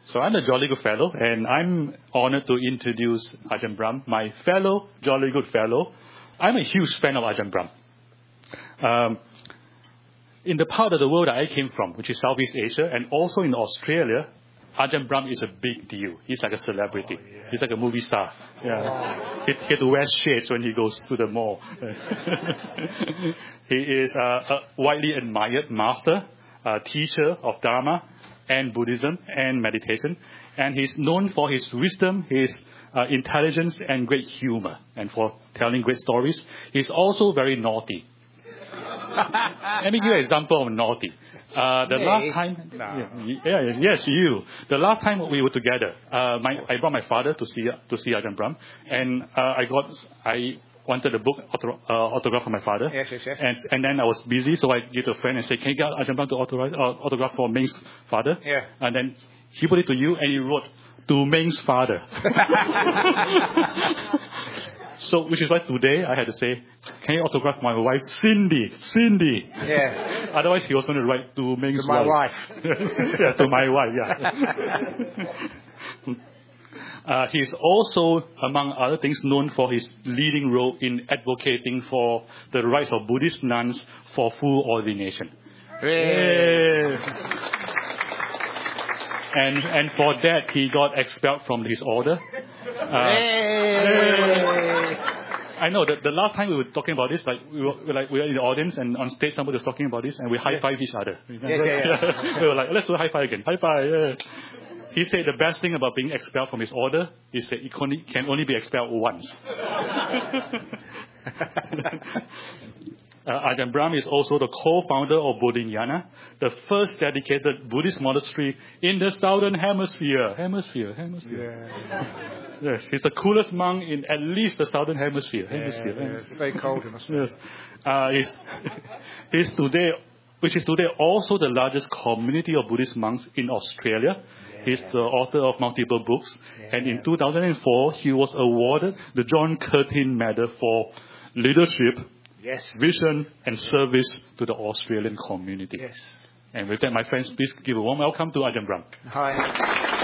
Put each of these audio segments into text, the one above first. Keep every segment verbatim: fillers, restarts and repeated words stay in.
So I'm a Jolly Good Fellow, and I'm honored to introduce Ajahn Brahm, my fellow Jolly Good Fellow. I'm a huge fan of Ajahn Brahm. Um, in the part of the world that I came from, which is Southeast Asia, and also in Australia, Ajahn Brahm is a big deal. He's like a celebrity. Oh, yeah. He's like a movie star. Yeah. Wow. He, he had to wear shades when he goes to the mall. He is uh, a widely admired master, a teacher of Dharma and Buddhism and meditation. And he's known for his wisdom, his uh, intelligence, and great humor, and for telling great stories. He's also very naughty. Let me give you an example of naughty. Uh, the Me? last time, no. yeah, yeah, yes, you. The last time we were together, uh, my, I brought my father to see to see Ajahn Brahm, and uh, I got I wanted a book auto, uh, autograph from my father. Yes, yes, yes. And and then I was busy, so I gave to a friend and said, "Can you get Ajahn Brahm to authorize, uh, autograph for Ming's father?" Yeah. And then he put it to you, and he wrote to Ming's father. So, which is why today I had to say, "Can you autograph my wife, Cindy? Cindy." Yeah. Otherwise, he was going to write to Ming's to my wife. wife. Yeah, to my wife. Yeah. uh, he's also, among other things, known for his leading role in advocating for the rights of Buddhist nuns for full ordination. Yeah. And and for that, he got expelled from his order. Uh, Hey. I know that the last time we were talking about this, like we were like we were in the audience and on stage somebody was talking about this, and we high five each other. Yeah, yeah, yeah. We were like, let's do a high five again. High five. Yeah. He said the best thing about being expelled from his order is that he can only be expelled once. Uh, Ajahn Brahm is also the co-founder of Bodhinyana, the first dedicated Buddhist monastery in the Southern Hemisphere. Hemisphere, Hemisphere. Yeah. Yes, he's the coolest monk in at least the Southern Hemisphere. Hemisphere. Yeah, yeah, it's very cold in Australia. Yes. Uh, he's, he's today, which is today also the largest community of Buddhist monks in Australia. Yeah. He's the author of multiple books. Yeah. And in two thousand four, he was awarded the John Curtin Medal for leadership, yes, vision, and service to the Australian community. Yes. And with that, my friends, please give a warm welcome to Ajahn Brahm. Hi.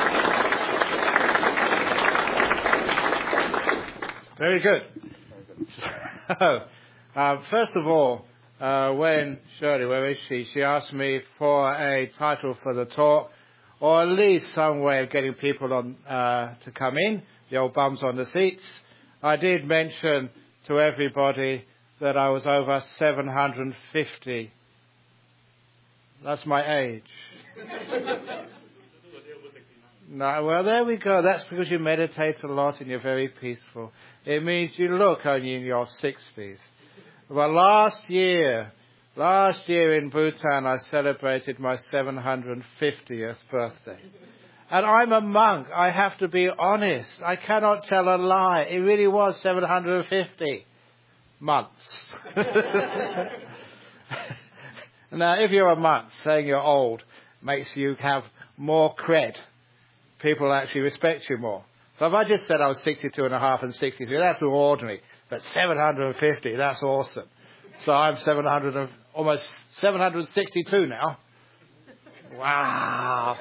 Very good. So, uh, first of all, uh, when Shirley, where is she? She asked me for a title for the talk, or at least some way of getting people on uh, to come in, the old bums on the seats. I did mention to everybody that I was over seven hundred fifty. That's my age. No, well, there we go. That's because you meditate a lot and you're very peaceful. It means you look only in your sixties. Well, last year, last year in Bhutan, I celebrated my seven hundred fiftieth birthday. And I'm a monk. I have to be honest. I cannot tell a lie. It really was seven hundred fifty months. Now, if you're a monk, saying you're old makes you have more cred. People actually respect you more. So if I just said I was sixty-two and a half and sixty-three, that's all ordinary. But seven hundred fifty, that's awesome. So I'm seven hundred and, almost seven hundred sixty-two now. Wow.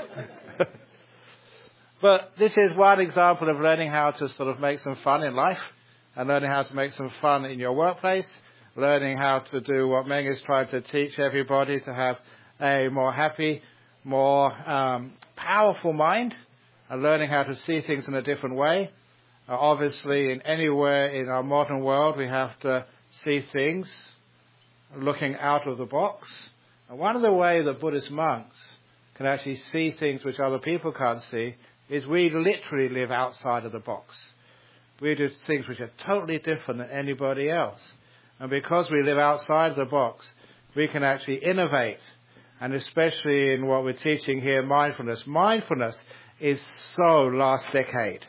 But this is one example of learning how to sort of make some fun in life, and learning how to make some fun in your workplace, learning how to do what Meng is trying to teach everybody, to have a more happy, more um, powerful mind, and learning how to see things in a different way. Uh, obviously, in anywhere in our modern world, we have to see things looking out of the box. And one of the ways that Buddhist monks can actually see things which other people can't see is we literally live outside of the box. We do things which are totally different than anybody else. And because we live outside the box, we can actually innovate. And especially in what we're teaching here, mindfulness. Mindfulness is so last decade.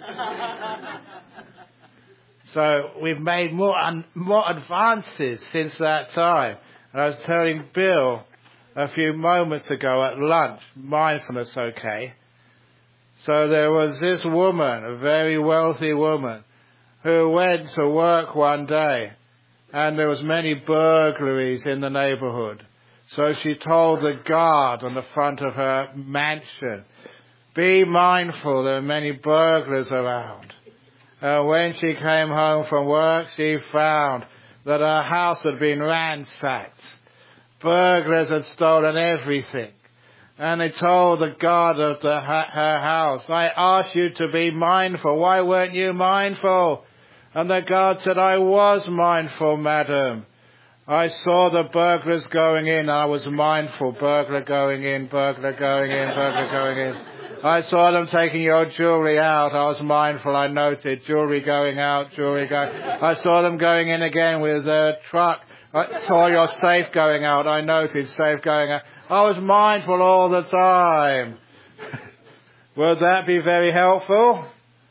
So we've made more un- more advances since that time. And I was telling Bill a few moments ago at lunch, mindfulness, okay. So there was this woman, a very wealthy woman, who went to work one day, and there was many burglaries in the neighborhood. So she told the guard on the front of her mansion, Be mindful there are many burglars around. And when she came home from work, she found that her house had been ransacked. Burglars had stolen everything. And they told the guard of the, her house, I asked you to be mindful. Why weren't you mindful? And the guard said, I was mindful, madam. I saw the burglars going in. I was mindful. Burglar going in, burglar going in, burglar going in. I saw them taking your jewelry out. I was mindful. I noted jewelry going out, jewelry going. I saw them going in again with a truck. I saw your safe going out. I noted safe going out. I was mindful all the time. Would that be very helpful?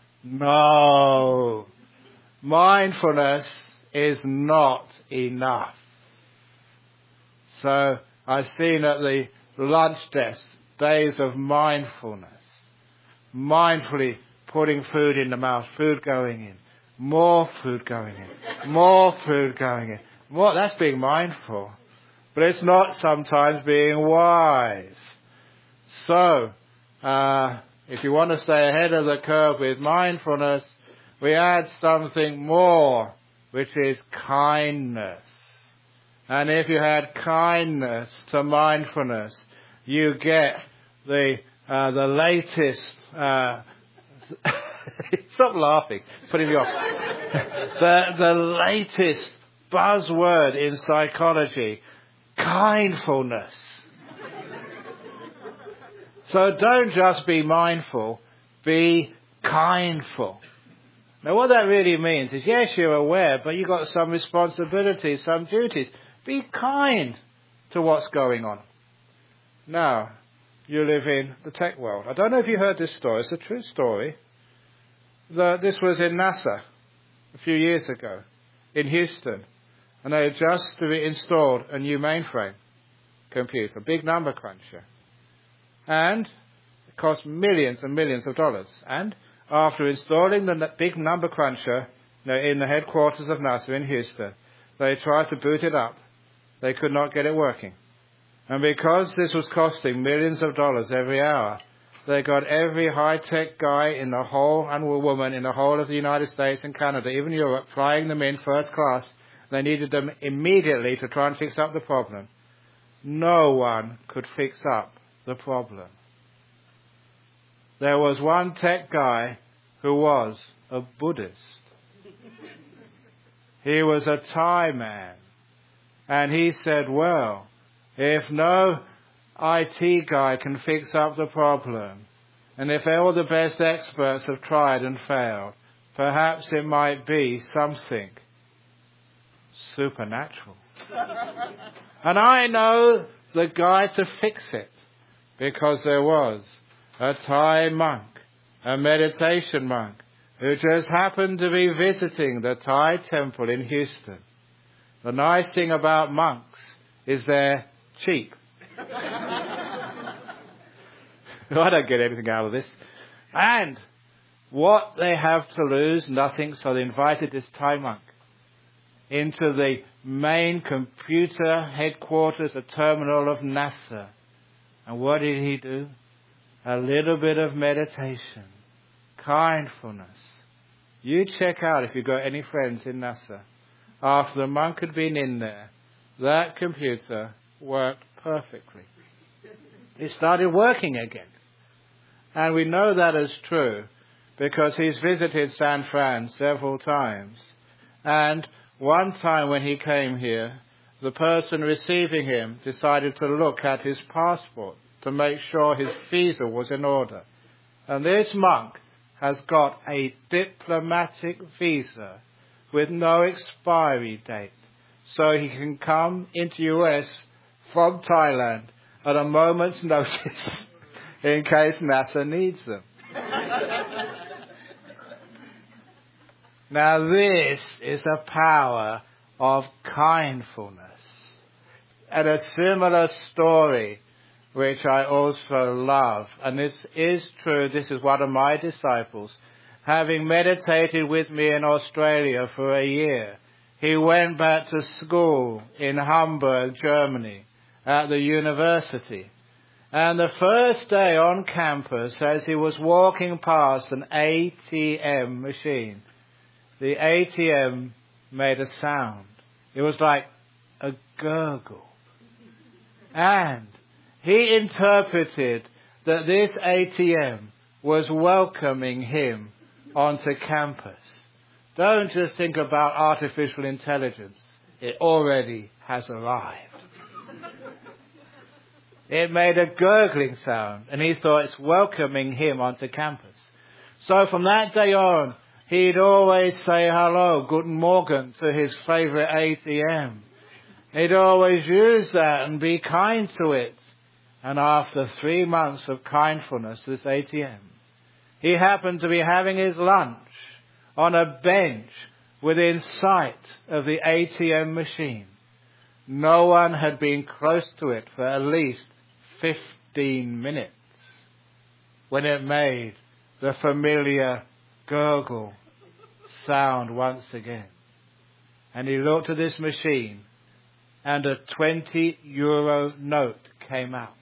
No. Mindfulness is not enough. So I've seen at the lunch desk days of mindfulness. Mindfully putting food in the mouth, food going in, more food going in, more food going in. More, that's being mindful. But it's not sometimes being wise. So, uh, if you want to stay ahead of the curve with mindfulness, we add something more, which is kindness. And if you add kindness to mindfulness, you get the uh, the latest. Uh, stop laughing, putting me off. the the latest buzzword in psychology. Kindfulness. So don't just be mindful, be kindful. Now what that really means is, yes, you're aware, but you've got some responsibilities, some duties. Be kind to what's going on. Now, you live in the tech world. I don't know if you heard this story. It's a true story. The, this was in NASA a few years ago in Houston. And they had just installed a new mainframe computer, big number cruncher. And it cost millions and millions of dollars. And after installing the big number cruncher in the headquarters of NASA in Houston, they tried to boot it up. They could not get it working. And because this was costing millions of dollars every hour, they got every high-tech guy in the whole, and woman in the whole of the United States and Canada, even Europe, flying them in first class. They needed them immediately to try and fix up the problem. No one could fix up the problem. There was one tech guy who was a Buddhist. He was a Thai man. And he said, well, if no I T guy can fix up the problem, and if all the best experts have tried and failed, perhaps it might be something supernatural. And I know the guy to fix it, because there was a Thai monk, a meditation monk, who just happened to be visiting the Thai temple in Houston. The nice thing about monks is they're cheap. I don't get anything out of this. And what they have to lose, nothing, so they invited this Thai monk into the main computer headquarters, the terminal of NASA. And what did he do? A little bit of meditation, kindfulness. You check out if you've got any friends in NASA. After the monk had been in there, that computer worked perfectly. It started working again. And we know that is true because he's visited San Fran several times. And one time when he came here, the person receiving him decided to look at his passport to make sure his visa was in order. And this monk has got a diplomatic visa with no expiry date. So he can come into U S from Thailand at a moment's notice in case NASA needs them. Now this is the power of kindfulness. And a similar story which I also love, and this is true, this is one of my disciples, having meditated with me in Australia for a year, he went back to school in Hamburg, Germany, at the university. And the first day on campus, as he was walking past an A T M machine, the A T M made a sound. It was like a gurgle. And he interpreted that this A T M was welcoming him onto campus. Don't just think about artificial intelligence. It already has arrived. It made a gurgling sound, and he thought it's welcoming him onto campus. So from that day on, he'd always say hello, Guten Morgen, to his favorite A T M. He'd always use that and be kind to it. And after three months of kindfulness, this A T M, he happened to be having his lunch on a bench within sight of the A T M machine. No one had been close to it for at least fifteen minutes when it made the familiar gurgle sound once again. And he looked at this machine, and a twenty euro note came out.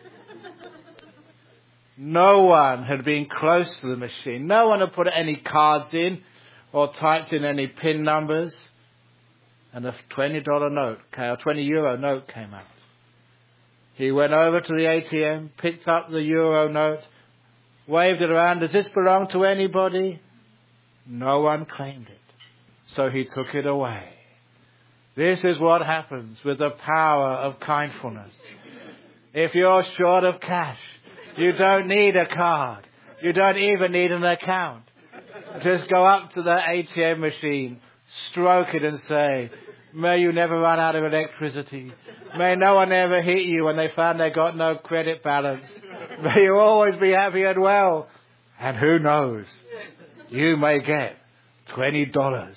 No one had been close to the machine. No one had put any cards in or typed in any PIN numbers. And a twenty dollar note, a twenty euro note came out. He went over to the A T M, picked up the euro note, waved it around. Does this belong to anybody? No one claimed it. So he took it away. This is what happens with the power of kindfulness. If you're short of cash, you don't need a card. You don't even need an account. Just go up to the A T M machine, stroke it and say, may you never run out of electricity. May no one ever hit you when they found they got no credit balance. May you always be happy and well. And who knows, you may get twenty dollars.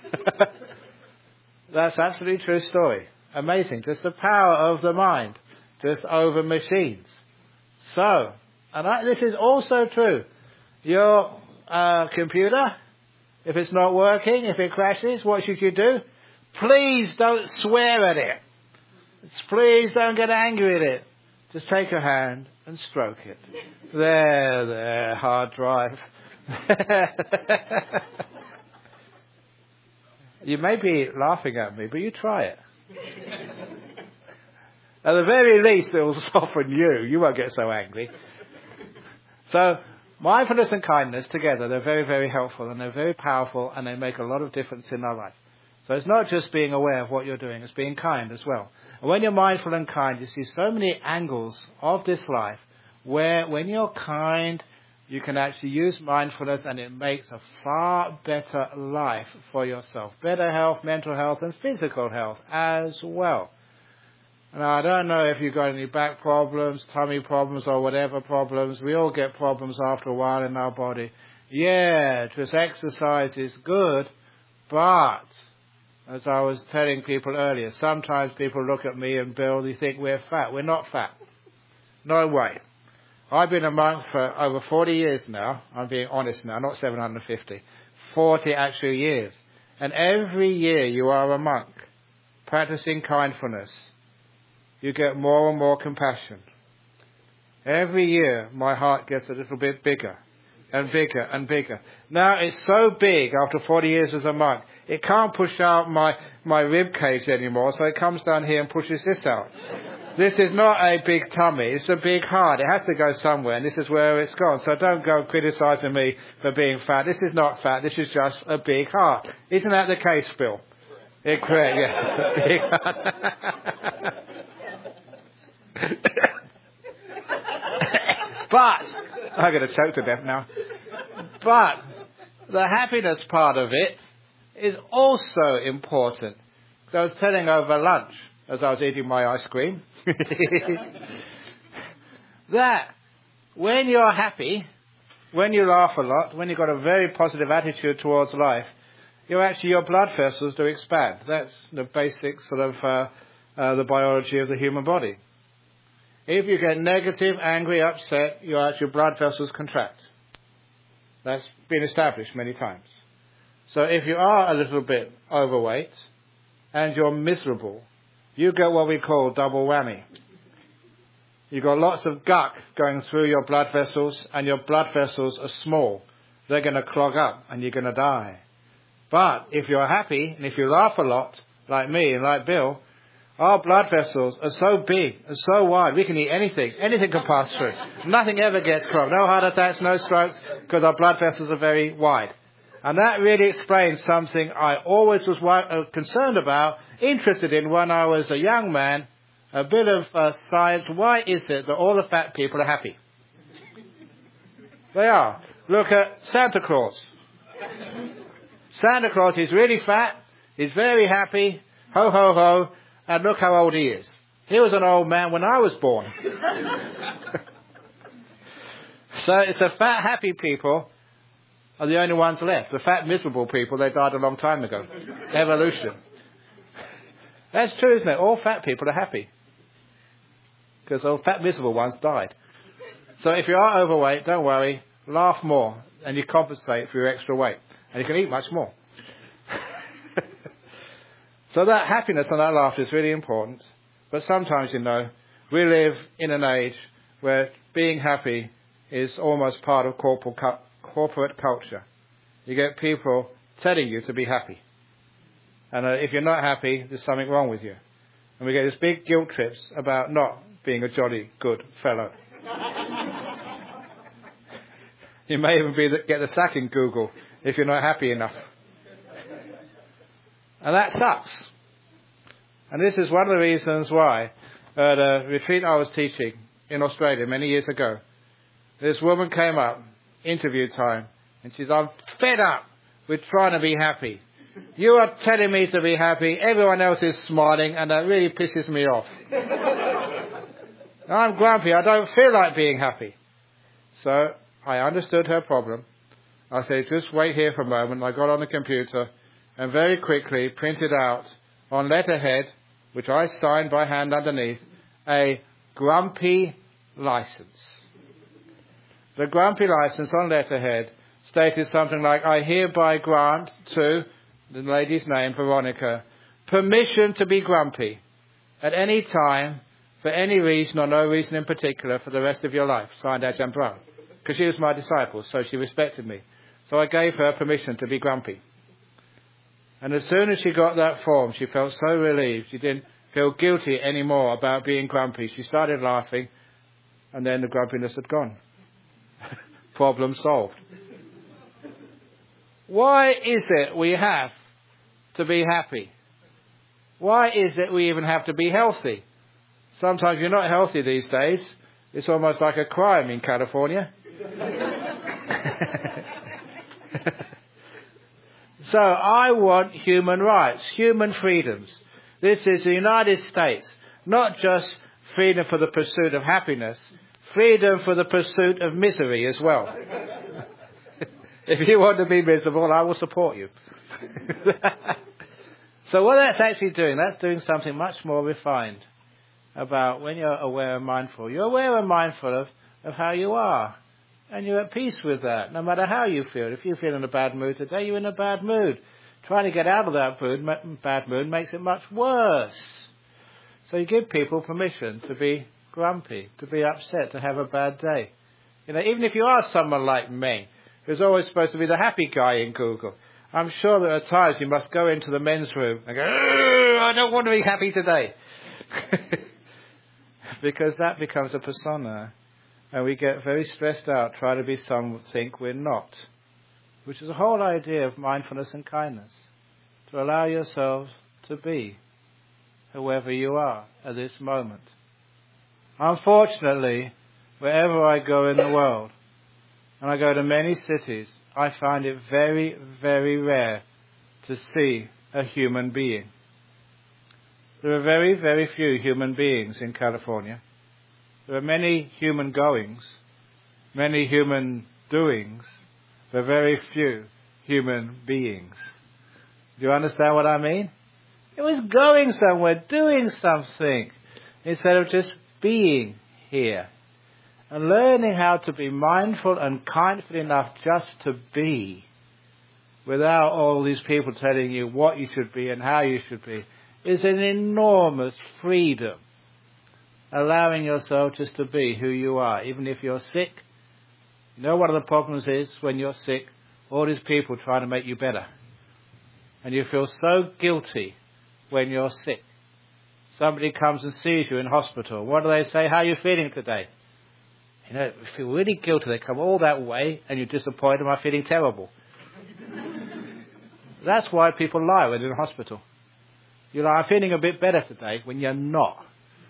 That's absolutely true story. Amazing. Just the power of the mind, just over machines. So, and I, this is also true. Your uh, computer, if it's not working, if it crashes, what should you do? Please don't swear at it. Please don't get angry at it. Just take a hand and stroke it. There, there, hard drive. You may be laughing at me, but you try it. At the very least, it will soften you. You won't get so angry. So, mindfulness and kindness together, they're very, very helpful, and they're very powerful, and they make a lot of difference in our life. So it's not just being aware of what you're doing, it's being kind as well. And when you're mindful and kind, you see so many angles of this life where when you're kind, you can actually use mindfulness and it makes a far better life for yourself. Better health, mental health, and physical health as well. Now, I don't know if you've got any back problems, tummy problems, or whatever problems. We all get problems after a while in our body. Yeah, just exercise is good, but as I was telling people earlier, sometimes people look at me and Bill, they think we're fat. We're not fat. No way. I've been a monk for over forty years now. I'm being honest now, not seven hundred fifty. forty actual years. And every year you are a monk, practicing kindfulness, you get more and more compassion. Every year my heart gets a little bit bigger and bigger and bigger. Now it's so big after forty years as a monk, it can't push out my, my rib cage anymore, so it comes down here and pushes this out. This is not a big tummy, it's a big heart. It has to go somewhere, and this is where it's gone. So don't go criticising me for being fat. This is not fat, this is just a big heart. Isn't that the case, Bill? Correct. Correct, yeah. Big heart. But, I'm going to choke to death now. But the happiness part of it is also important. So I was telling over lunch, as I was eating my ice cream, that when you're happy, when you laugh a lot, when you've got a very positive attitude towards life, you actually, your blood vessels do expand. That's the basic sort of uh, uh, the biology of the human body. If you get negative, angry, upset, your actual blood vessels contract. That's been established many times. So if you are a little bit overweight and you're miserable, you get what we call double whammy. You've got lots of guck going through your blood vessels, and your blood vessels are small. They're going to clog up, and you're going to die. But if you're happy, and if you laugh a lot, like me and like Bill, our blood vessels are so big and so wide, we can eat anything. Anything can pass through. Nothing ever gets clogged. No heart attacks, no strokes, because our blood vessels are very wide. And that really explains something I always was uh, concerned about, interested in when I was a young man, a bit of uh, science. Why is it that all the fat people are happy? They are. Look at Santa Claus. Santa Claus is really fat, he's very happy, ho ho ho, and look how old he is. He was an old man when I was born. So it's the fat happy people are the only ones left. The fat miserable people, they died a long time ago. Evolution. That's true, isn't it? All fat people are happy. Because all fat miserable ones died. So if you are overweight, don't worry, laugh more and you compensate for your extra weight. And you can eat much more. So that happiness and that laughter is really important. But sometimes, you know, we live in an age where being happy is almost part of corporate, corporate culture. You get people telling you to be happy. And uh, if you're not happy, there's something wrong with you. And we get these big guilt trips about not being a jolly good fellow. You may even be the, get the sack in Google if you're not happy enough. And that sucks. And this is one of the reasons why at a retreat I was teaching in Australia many years ago, this woman came up, interview time, and she's, I'm fed up with trying to be happy. You are telling me to be happy, everyone else is smiling, and that really pisses me off. I'm grumpy, I don't feel like being happy. So I understood her problem. I said, just wait here for a moment. I got on the computer and very quickly printed out on letterhead, which I signed by hand underneath, a grumpy license. The grumpy license on letterhead stated something like, I hereby grant to the lady's name, Veronica, permission to be grumpy at any time, for any reason or no reason in particular, for the rest of your life. Signed Ajahn Brahm. Because she was my disciple, so she respected me. So I gave her permission to be grumpy. And as soon as she got that form, she felt so relieved. She didn't feel guilty anymore about being grumpy. She started laughing, and then the grumpiness had gone. Problem solved. Why is it we have to be happy? Why is it we even have to be healthy? Sometimes you're not healthy these days. It's almost like a crime in California. So I want human rights, human freedoms. This is the United States, not just freedom for the pursuit of happiness, freedom for the pursuit of misery as well. If you want to be miserable, I will support you. So what that's actually doing, that's doing something much more refined about when you're aware and mindful. You're aware and mindful of, of how you are. And you're at peace with that, no matter how you feel. If you feel in a bad mood today, you're in a bad mood. Trying to get out of that mood, bad mood makes it much worse. So you give people permission to be grumpy, to be upset, to have a bad day. You know, even if you are someone like me, who's always supposed to be the happy guy in Google, I'm sure there are times you must go into the men's room and go, I don't want to be happy today. Because that becomes a persona. And we get very stressed out trying to be something we're not. Which is the whole idea of mindfulness and kindness. To allow yourselves to be whoever you are at this moment. Unfortunately, wherever I go in the world, and I go to many cities, I find it very, very rare to see a human being. There are very, very few human beings in California. There are many human goings, many human doings, but very few human beings. Do you understand what I mean? It was going somewhere, doing something, instead of just being here. And learning how to be mindful and kindful enough just to be, without all these people telling you what you should be and how you should be, is an enormous freedom. allowing yourself just to be who you are, even if you're sick. You know, one of the problems is when you're sick, all these people trying to make you better. And you feel so guilty when you're sick. Somebody comes and sees you in hospital. What do they say? How are you feeling today? You know, you feel really guilty. They come all that way and you're disappointed. Am I feeling terrible? That's why people lie when they're in hospital. You're like, I'm feeling a bit better today, when you're not.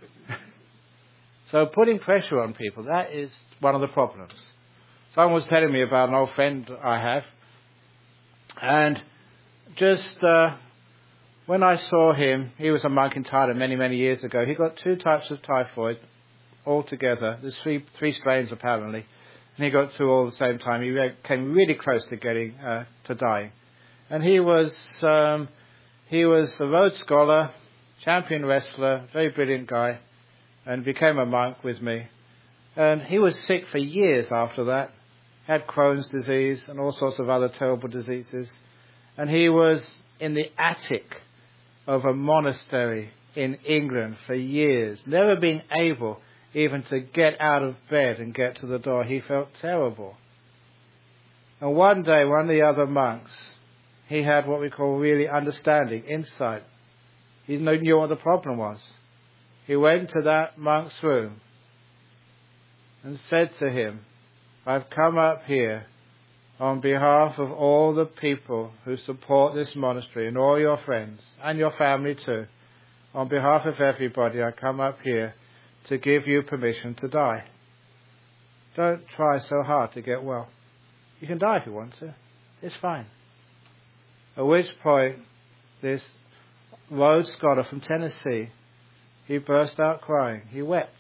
So putting pressure on people, that is one of the problems. Someone was telling me about an old friend I have. And just uh, when I saw him, he was a monk in Thailand many, many years ago. He got two types of typhoid all together. There's three, three strains apparently. And he got two all at the same time. He came really close to getting uh, to dying. And he was um, he was a Rhodes Scholar, champion wrestler, very brilliant guy, and became a monk with me. And he was sick for years after that, had Crohn's disease and all sorts of other terrible diseases. And he was in the attic of a monastery in England for years, never being able even to get out of bed and get to the door. He felt terrible. And one day, one of the other monks, he had what we call really understanding, insight. He knew what the problem was. He went to that monk's room and said to him, I've come up here on behalf of all the people who support this monastery and all your friends and your family too. On behalf of everybody, I come up here to give you permission to die. Don't try so hard to get well. You can die if you want to. It's fine. At which point, this Rhodes Scholar from Tennessee, he burst out crying. He wept.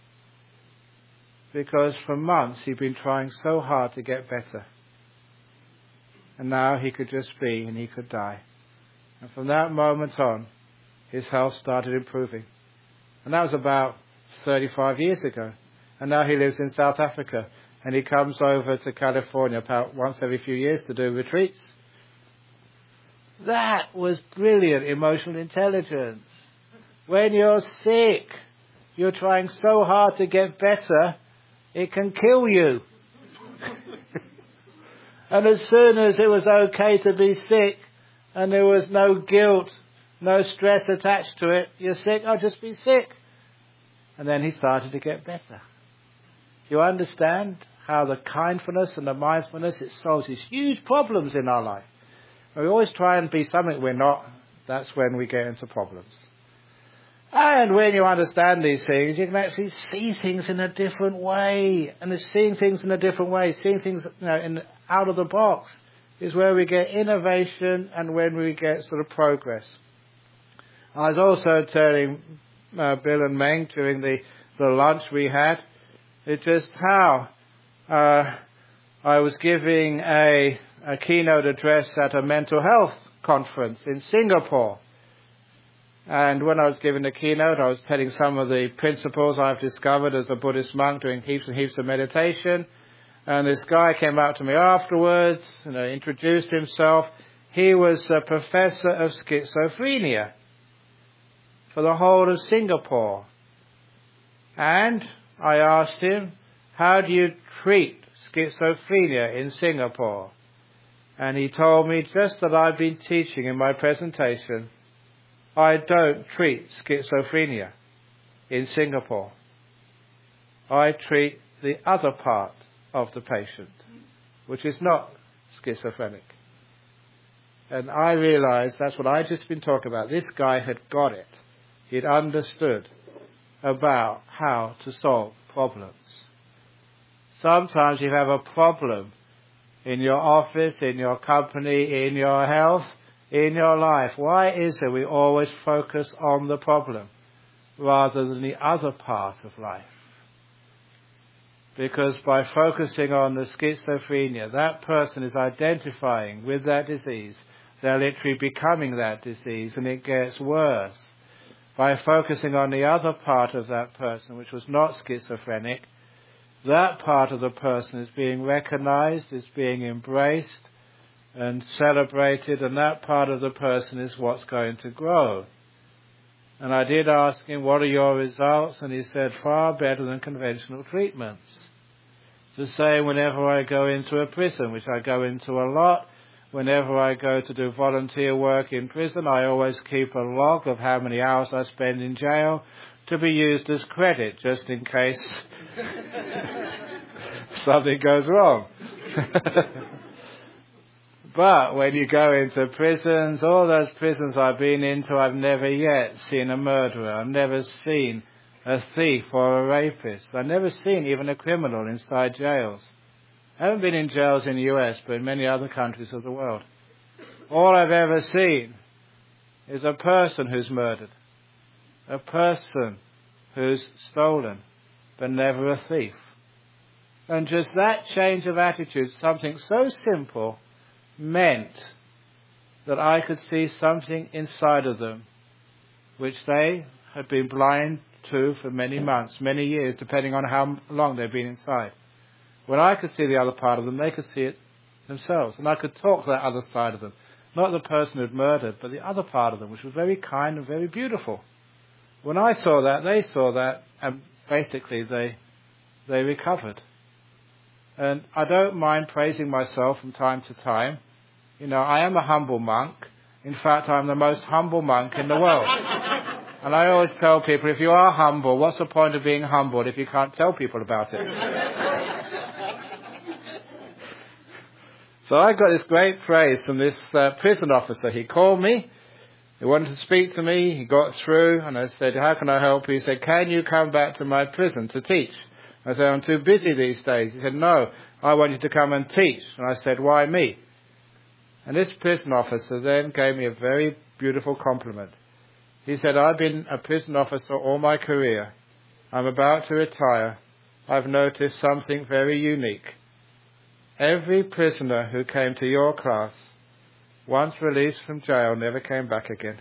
Because for months he'd been trying so hard to get better. And now he could just be and he could die. And from that moment on, his health started improving. And that was about thirty-five years ago. And now he lives in South Africa. And he comes over to California about once every few years to do retreats. That was brilliant emotional intelligence. When you're sick, you're trying so hard to get better, it can kill you. And as soon as it was okay to be sick, and there was no guilt, no stress attached to it, you're sick, I'll just be sick. And then he started to get better. You understand how the kindfulness and the mindfulness, it solves these huge problems in our life. We always try and be something we're not. That's when we get into problems. And when you understand these things, you can actually see things in a different way. And seeing things in a different way, seeing things, you know, in, out of the box, is where we get innovation and when we get sort of progress. I was also telling uh, Bill and Meng during the, the lunch we had, it's just how uh, I was giving a, a keynote address at a mental health conference in Singapore. And when I was giving the keynote, I was telling some of the principles I've discovered as a Buddhist monk, doing heaps and heaps of meditation. And this guy came up to me afterwards, you know, introduced himself. He was a professor of schizophrenia for the whole of Singapore. And I asked him, how do you treat schizophrenia in Singapore? And he told me just that I've been teaching in my presentation, I don't treat schizophrenia in Singapore. I treat the other part of the patient, which is not schizophrenic. And I realized that's what I'd just been talking about. This guy had got it. He'd understood about how to solve problems. Sometimes you have a problem in your office, in your company, in your health, in your life. Why is it we always focus on the problem rather than the other part of life? Because by focusing on the schizophrenia, that person is identifying with that disease. They're literally becoming that disease, and it gets worse. By focusing on the other part of that person, which was not schizophrenic, that part of the person is being recognized, is being embraced and celebrated, and that part of the person is what's going to grow. And I did ask him, what are your results? And he said, far better than conventional treatments. It's the same whenever I go into a prison, which I go into a lot. Whenever I go to do volunteer work in prison, I always keep a log of how many hours I spend in jail to be used as credit, just in case something goes wrong. But when you go into prisons, all those prisons I've been into, I've never yet seen a murderer. I've never seen a thief or a rapist. I've never seen even a criminal inside jails. I haven't been in jails in the U S, but in many other countries of the world. All I've ever seen is a person who's murdered, a person who's stolen, but never a thief. And just that change of attitude, something so simple, meant that I could see something inside of them which they had been blind to for many months, many years, depending on how long they'd been inside. When I could see the other part of them, they could see it themselves. And I could talk to that other side of them. Not the person who'd murdered, but the other part of them, which was very kind and very beautiful. When I saw that, they saw that, and basically they they recovered. And I don't mind praising myself from time to time. You know, I am a humble monk. In fact, I'm the most humble monk in the world. And I always tell people, if you are humble, what's the point of being humbled if you can't tell people about it? So I got this great praise from this uh, prison officer. He called me. He wanted to speak to me. He got through, and I said, how can I help you? He said, can you come back to my prison to teach? I said, I'm too busy these days. He said, no, I want you to come and teach. And I said, why me? And this prison officer then gave me a very beautiful compliment. He said, I've been a prison officer all my career. I'm about to retire. I've noticed something very unique. Every prisoner who came to your class, once released from jail, never came back again.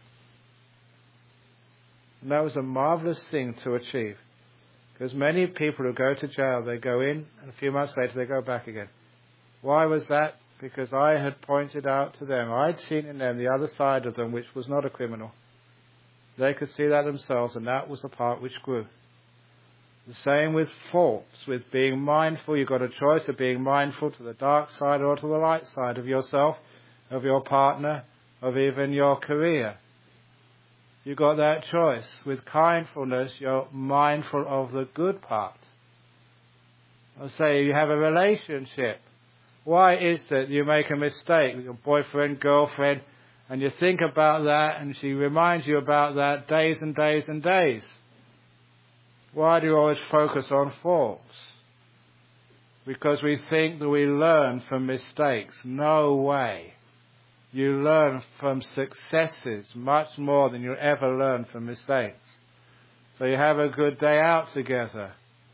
And that was a marvelous thing to achieve. Because many people who go to jail, they go in, and a few months later they go back again. Why was that? Because I had pointed out to them, I'd seen in them the other side of them, which was not a criminal. They could see that themselves, and that was the part which grew. The same with faults, with being mindful. You've got a choice of being mindful to the dark side or to the light side of yourself, of your partner, of even your career. You've got that choice. With kindfulness, you're mindful of the good part. I'll say you have a relationship. Why is it you make a mistake with your boyfriend, girlfriend, and you think about that and she reminds you about that days and days and days? Why do you always focus on faults? Because we think that we learn from mistakes. No way. You learn from successes much more than you ever learn from mistakes. So you have a good day out together.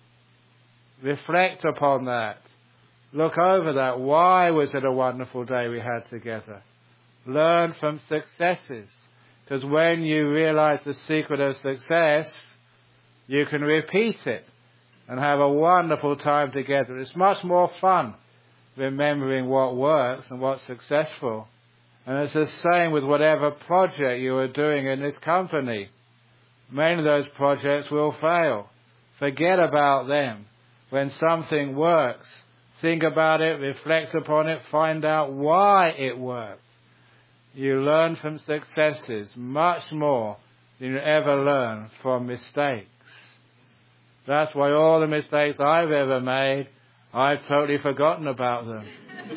Reflect upon that. Look over that. Why was it a wonderful day we had together? Learn from successes. Because when you realize the secret of success, you can repeat it and have a wonderful time together. It's much more fun remembering what works and what's successful. And it's the same with whatever project you are doing in this company. Many of those projects will fail. Forget about them. When something works, think about it, reflect upon it, find out why it worked. You learn from successes much more than you ever learn from mistakes. That's why all the mistakes I've ever made, I've totally forgotten about them.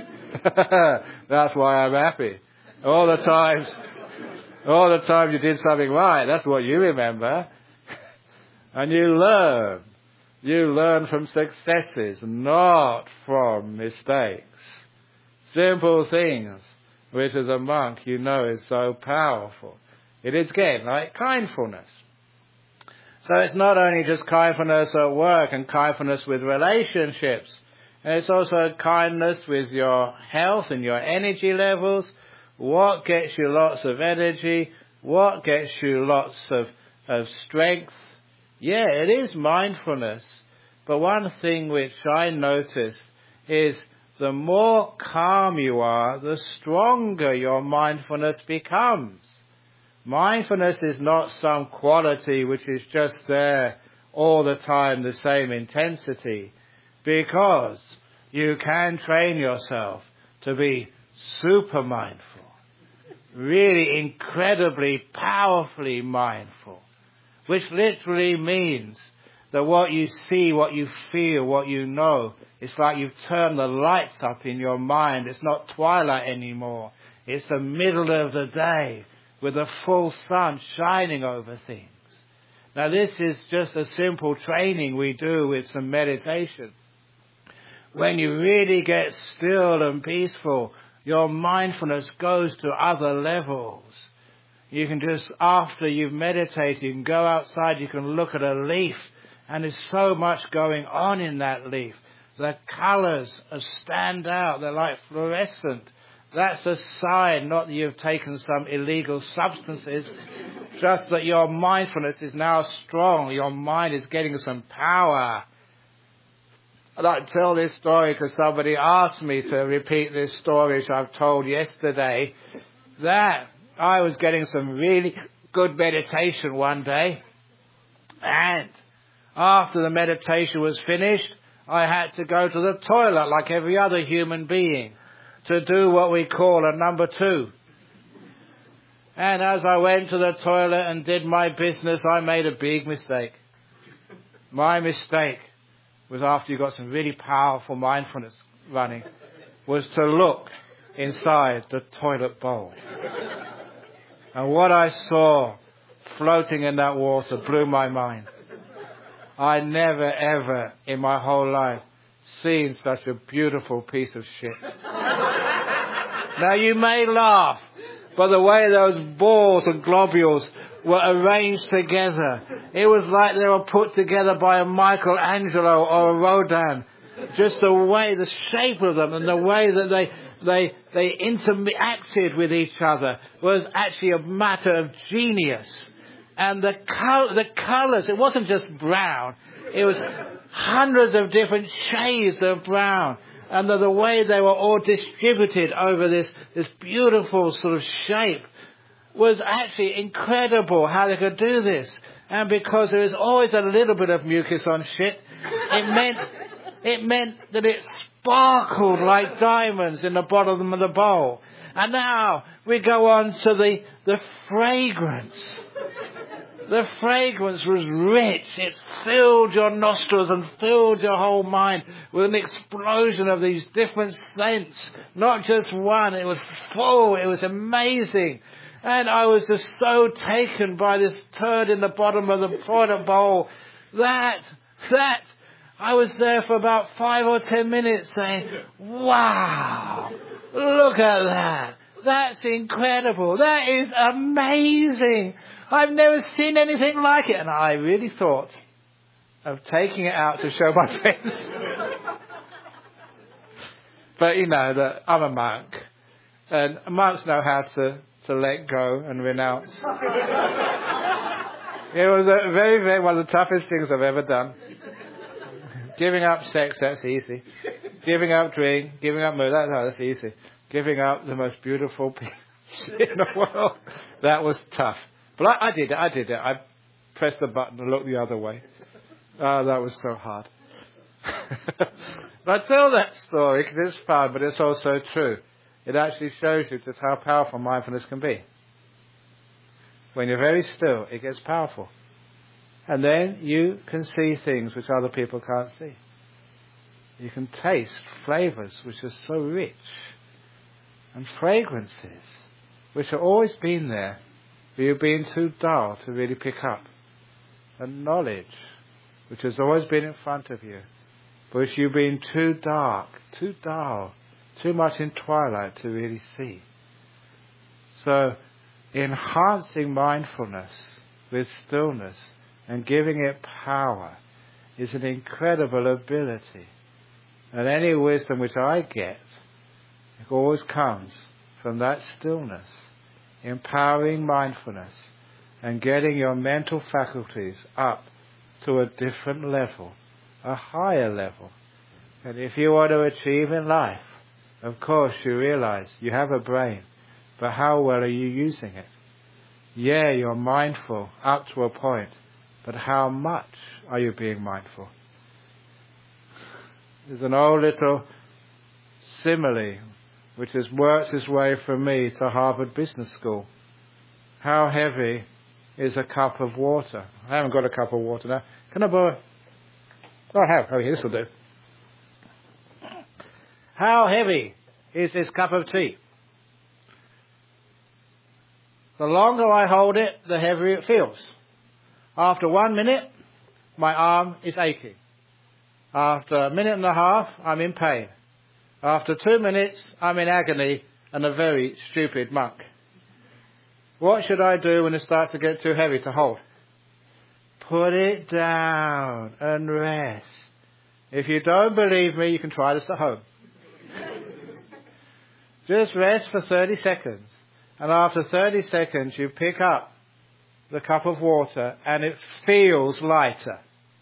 That's why I'm happy. All the times, all the times you did something right, that's what you remember. And you learn. You learn from successes, not from mistakes. Simple things, which as a monk you know is so powerful. It is again like kindfulness. So it's not only just kindness at work and kindness with relationships. And it's also kindness with your health and your energy levels. What gets you lots of energy? What gets you lots of, of strength? Yeah, it is mindfulness. But one thing which I noticed is the more calm you are, the stronger your mindfulness becomes. Mindfulness is not some quality which is just there all the time, the same intensity, because you can train yourself to be super mindful, really incredibly, powerfully mindful, which literally means that what you see, what you feel, what you know, it's like you've turned the lights up in your mind. It's not twilight anymore. It's the middle of the day with the full sun shining over things. Now this is just a simple training we do with some meditation. When you really get still and peaceful, your mindfulness goes to other levels. You can just, after you've meditated, you can go outside, you can look at a leaf, and there's so much going on in that leaf. The colours stand out, they're like fluorescent. That's a sign, not that you've taken some illegal substances, just that your mindfulness is now strong, your mind is getting some power. I'd like to tell this story because somebody asked me to repeat this story which I've told yesterday, that I was getting some really good meditation one day, and after the meditation was finished, I had to go to the toilet like every other human being to do what we call a number two. And as I went to the toilet and did my business, I made a big mistake. My mistake was, after you got some really powerful mindfulness running, was to look inside the toilet bowl. And what I saw floating in that water blew my mind. I never ever in my whole life seen such a beautiful piece of shit. Now you may laugh, but the way those balls and globules were arranged together, it was like they were put together by a Michelangelo or a Rodin. Just the way, the shape of them and the way that they they they interacted with each other was actually a matter of genius. And the col- the colours, it wasn't just brown, it was hundreds of different shades of brown. And the, the way they were all distributed over this, this beautiful sort of shape was actually incredible how they could do this. And because there was always a little bit of mucus on shit, it meant, it meant that it sparkled like diamonds in the bottom of the bowl. And now we go on to the, the fragrance. The fragrance was rich. It filled your nostrils and filled your whole mind with an explosion of these different scents. Not just one. It was full. It was amazing. And I was just so taken by this turd in the bottom of the toilet bowl that, that, I was there for about five or ten minutes saying, wow, look at that. That's incredible. That is amazing. I've never seen anything like it. And I really thought of taking it out to show my friends. But you know that I'm a monk. And monks know how to, to let go and renounce. It was a very, very, one of the toughest things I've ever done. Giving up sex, that's easy. Giving up drink, giving up mood, that's, that's easy. Giving up the most beautiful piece in the world, that was tough. But I, I did it, I did it. I pressed the button and looked the other way. Oh, that was so hard. But I tell that story because it's fun, but it's also true. It actually shows you just how powerful mindfulness can be. When you're very still, it gets powerful. And then you can see things which other people can't see. You can taste flavours which are so rich. And fragrances which have always been there, but you've been too dull to really pick up. And knowledge which has always been in front of you, but which you've been too dark, too dull, too much in twilight to really see. So enhancing mindfulness with stillness and giving it power is an incredible ability. And any wisdom which I get, it always comes from that stillness, empowering mindfulness and getting your mental faculties up to a different level, a higher level. And if you want to achieve in life, of course you realize you have a brain, but how well are you using it? Yeah, you're mindful up to a point, but how much are you being mindful? There's an old little simile which has worked its way from me to Harvard Business School. How heavy is a cup of water? I haven't got a cup of water now. Can I borrow? Oh, I have. Oh, this will do. How heavy is this cup of tea? The longer I hold it, the heavier it feels. After one minute, my arm is aching. After a minute and a half, I'm in pain. After two minutes, I'm in agony and a very stupid monk. What should I do when it starts to get too heavy to hold? Put it down and rest. If you don't believe me, you can try this at home. Just rest for thirty seconds. And after thirty seconds, you pick up the cup of water and it feels lighter.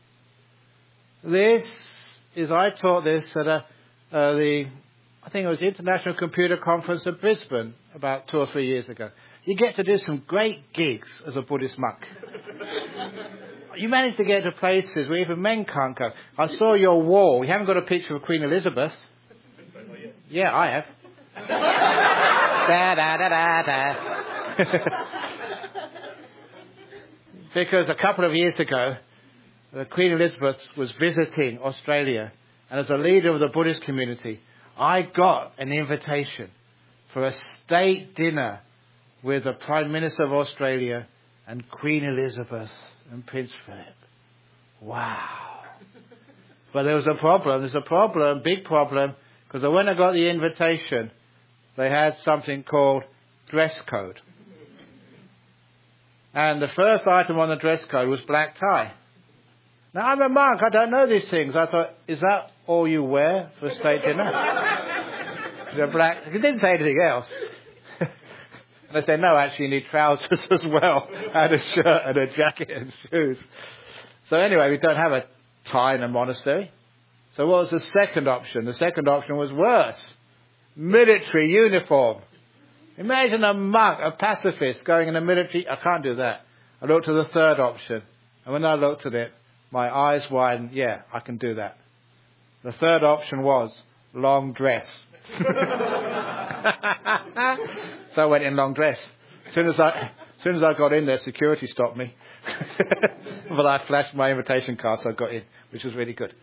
This is, I taught this at a, uh, the, I think it was the International Computer Conference at Brisbane about two or three years ago. You get to do some great gigs as a Buddhist monk. You manage to get to places where even men can't go. I saw your wall. You haven't got a picture of Queen Elizabeth. Yeah, I have. da, da, da, da, da. Because a couple of years ago, the Queen Elizabeth was visiting Australia, and as a leader of the Buddhist community, I got an invitation for a state dinner with the Prime Minister of Australia and Queen Elizabeth and Prince Philip. Wow. But there was a problem. There's a problem, big problem, because when I got the invitation, they had something called dress code. And the first item on the dress code was black tie. Now, I'm a monk. I don't know these things. I thought, is that all you wear for a state dinner? The black. He didn't say anything else. And they said, no, actually, you need trousers as well, and a shirt and a jacket and shoes. So anyway, we don't have a tie in a monastery. So what was the second option? The second option was worse. Military uniform. Imagine a monk, a pacifist, going in a military. I can't do that. I looked at the third option. And when I looked at it, my eyes widened. Yeah, I can do that. The third option was long dress. So I went in long dress. As soon as I, as soon as I got in there, security stopped me. But I flashed my invitation card, so I got in, which was really good.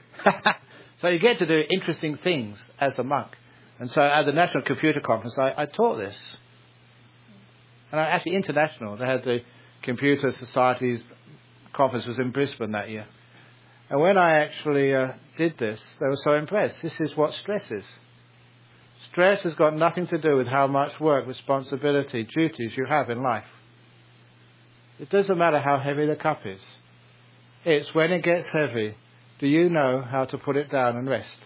So you get to do interesting things as a monk. And so at the National Computer Conference, I, I taught this. And I, actually international. They had the Computer Society's conference was in Brisbane that year. And when I actually uh, did this, they were so impressed. This is what stress is. Stress has got nothing to do with how much work, responsibility, duties you have in life. It doesn't matter how heavy the cup is. It's when it gets heavy, do you know how to put it down and rest?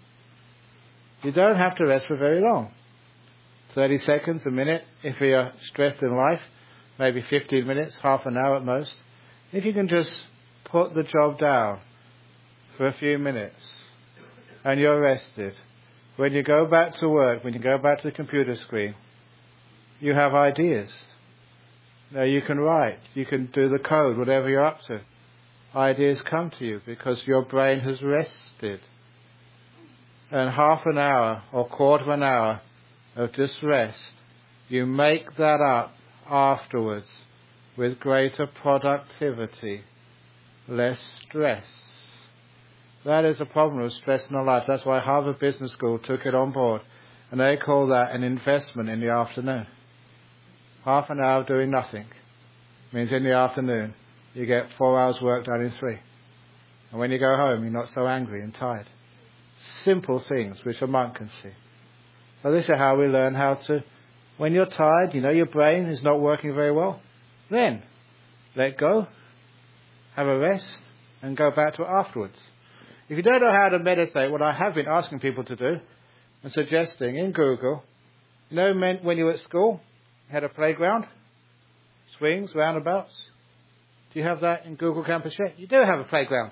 You don't have to rest for very long. thirty seconds, a minute, if you're stressed in life, maybe fifteen minutes, half an hour at most. If you can just put the job down for a few minutes and you're rested, when you go back to work, when you go back to the computer screen, you have ideas. Now you can write, you can do the code, whatever you're up to. Ideas come to you because your brain has rested. And half an hour or quarter of an hour of just rest, you make that up afterwards with greater productivity, less stress. That is a problem with stress in our life. That's why Harvard Business School took it on board. And they call that an investment in the afternoon. Half an hour doing nothing means in the afternoon you get four hours work done in three. And when you go home, you're not so angry and tired. Simple things which a monk can see. So this is how we learn how to, when you're tired, you know your brain is not working very well, then let go, have a rest, and go back to it afterwards. If you don't know how to meditate, what I have been asking people to do and suggesting in Google, you know when you were at school, you had a playground, swings, roundabouts. Do you have that in Google Campus yet? You do have a playground.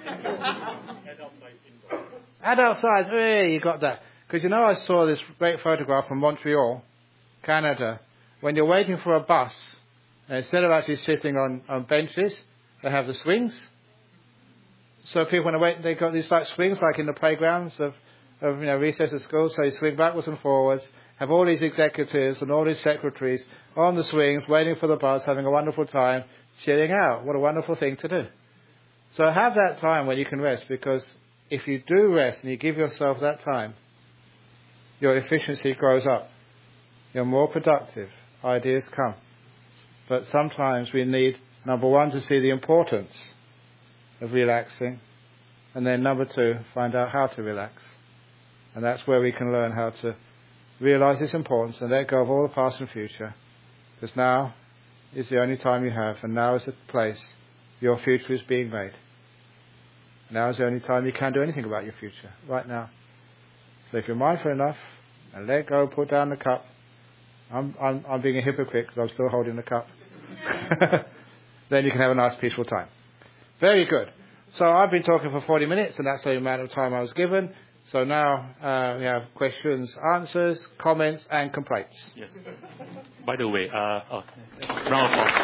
Adult size, yeah, you got that. Because you know I saw this great photograph from Montreal, Canada, when you're waiting for a bus And instead of actually sitting on, on benches, they have the swings. So people, when they wait, they've got these like swings, like in the playgrounds of, of you know, recess at school. So you swing backwards and forwards. Have all these executives and all these secretaries on the swings, waiting for the bus, having a wonderful time, chilling out. What a wonderful thing to do. So have that time when you can rest, because if you do rest and you give yourself that time, your efficiency grows up. You're more productive. Ideas come. But sometimes we need, number one, to see the importance of relaxing, and then number two, find out how to relax. And that's where we can learn how to realize its importance and let go of all the past and future, because now is the only time you have, and now is the place your future is being made. Now is the only time you can do anything about your future, right now. So if you're mindful enough and let go, put down the cup. I'm, I'm, I'm being a hypocrite because I'm still holding the cup. Then you can have a nice peaceful time. Very good. So I've been talking for forty minutes, and that's the amount of time I was given. So now uh, we have questions, answers, comments, and complaints. Yes. By the way, uh, oh, round of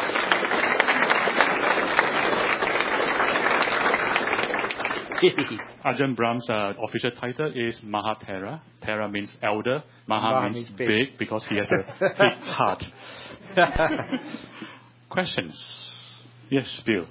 applause. Ajahn Brahm's uh, official title is Mahathera. Thera means elder. Maha, Maha means, means big. big because he has a big heart. Questions? Yes, Bill.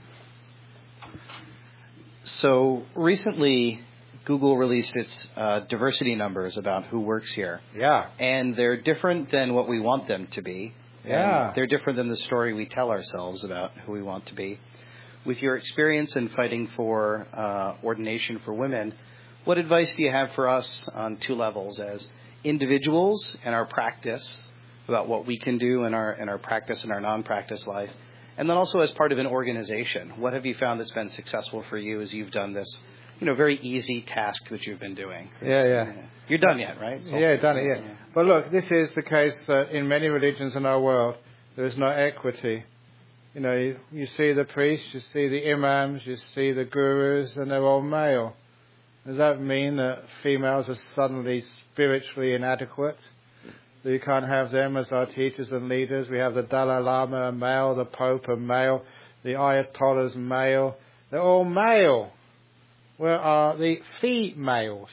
So recently, Google released its uh, diversity numbers about who works here. Yeah. And they're different than what we want them to be. Yeah. And they're different than the story we tell ourselves about who we want to be. With your experience in fighting for uh, ordination for women, what advice do you have for us on two levels, as individuals and our practice, about what we can do in our in our practice and our non-practice life, and then also as part of an organization? What have you found that's been successful for you as you've done this, you know, very easy task that you've been doing? Yeah, yeah. You're done yet, right? So, yeah, done it, yeah. yeah. But look, this is the case that in many religions in our world, there is no equity. You know, you, you see the priests, you see the imams, you see the gurus, and they're all male. Does that mean that females are suddenly spiritually inadequate? That you can't have them as our teachers and leaders? We have the Dalai Lama a male, the Pope a male, the Ayatollahs male. They're all male. Where are the females?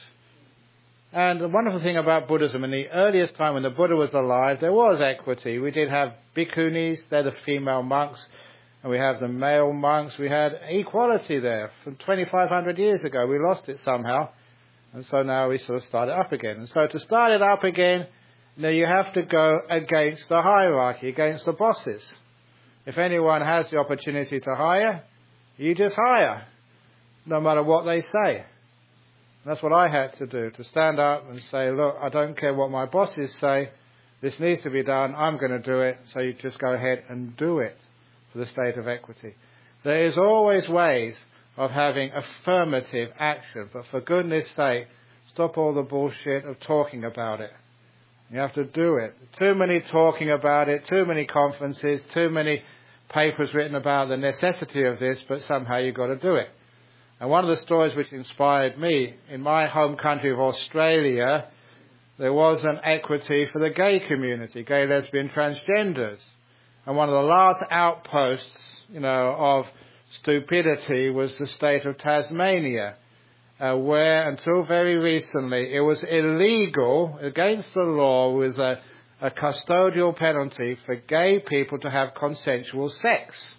And the wonderful thing about Buddhism, in the earliest time when the Buddha was alive, there was equity. We did have bhikkhunis, they're the female monks, and we have the male monks. We had equality there from twenty-five hundred years ago. We lost it somehow, and so now we sort of start it up again. And so to start it up again, now you have to go against the hierarchy, against the bosses. If anyone has the opportunity to hire, you just hire, no matter what they say. That's what I had to do, to stand up and say, look, I don't care what my bosses say. This needs to be done. I'm going to do it. So you just go ahead and do it for the state of equity. There is always ways of having affirmative action. But for goodness sake, stop all the bullshit of talking about it. You have to do it. Too many talking about it, too many conferences, too many papers written about the necessity of this, but somehow you've got to do it. And one of the stories which inspired me, in my home country of Australia, there was an equity for the gay community, gay, lesbian, transgenders. And one of the last outposts, you know, of stupidity was the state of Tasmania, uh, where until very recently it was illegal, against the law, with a, a custodial penalty for gay people to have consensual sex.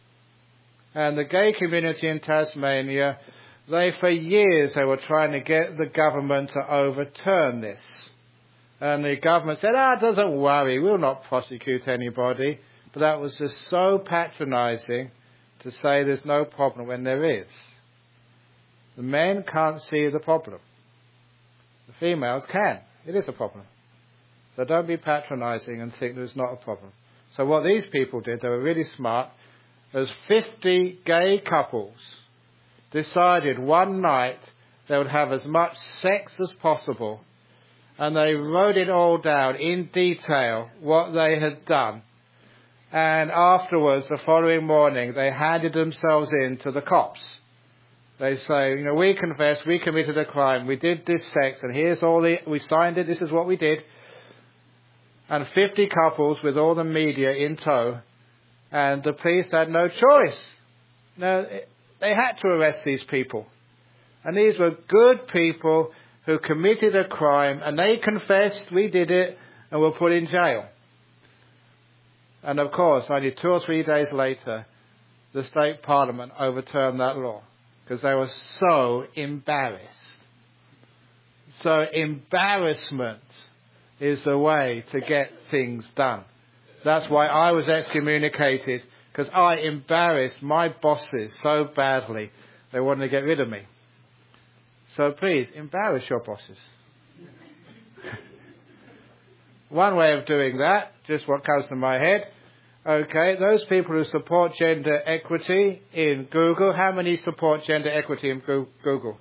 And the gay community in Tasmania, they for years they were trying to get the government to overturn this. And the government said, ah, doesn't worry, we'll not prosecute anybody. But that was just so patronizing to say there's no problem when there is. The men can't see the problem. The females can. It is a problem. So don't be patronizing and think there's not a problem. So what these people did, they were really smart. As fifty gay couples decided one night they would have as much sex as possible, and they wrote it all down in detail, what they had done. And afterwards, the following morning, they handed themselves in to the cops. They say, you know, we confess, we committed a crime, we did this sex, and here's all the, we signed it, this is what we did. And fifty couples with all the media in tow And the police had no choice. No, they had to arrest these people. And these were good people who committed a crime, and they confessed, we did it, and were put in jail. And of course, only two or three days later, the state parliament overturned that law because they were so embarrassed. So embarrassment is the way to get things done. That's why I was excommunicated, because I embarrassed my bosses so badly they wanted to get rid of me. So please, embarrass your bosses. One way of doing that, just what comes to my head, okay, those people who support gender equity in Google, how many support gender equity in Google?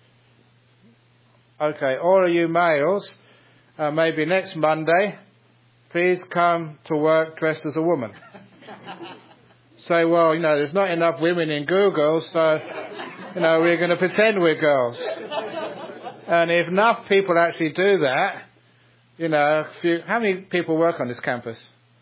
Okay, all of you males, uh, maybe next Monday, please come to work dressed as a woman. Say, well, you know, there's not enough women in Google, so, you know, we're going to pretend we're girls. And if enough people actually do that, you know, if you, how many people work on this campus?